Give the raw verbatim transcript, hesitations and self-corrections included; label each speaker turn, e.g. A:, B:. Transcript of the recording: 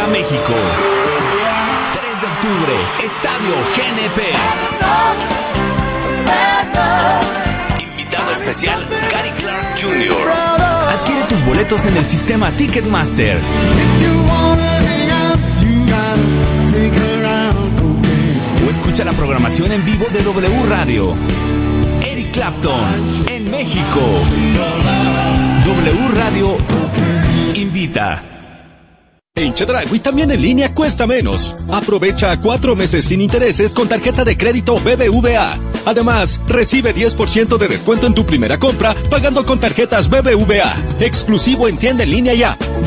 A: México. tres de octubre, Estadio G N P. Invitado especial, Gary Clark junior Adquiere tus boletos en el sistema Ticketmaster. O escucha la programación en vivo de W Radio. Eric Clapton, en México. W Radio invita.
B: En Chedraui también en línea cuesta menos. Aprovecha cuatro meses sin intereses con tarjeta de crédito B B V A. Además, recibe diez por ciento de descuento en tu primera compra pagando con tarjetas B B V A. Exclusivo en tienda en línea y app.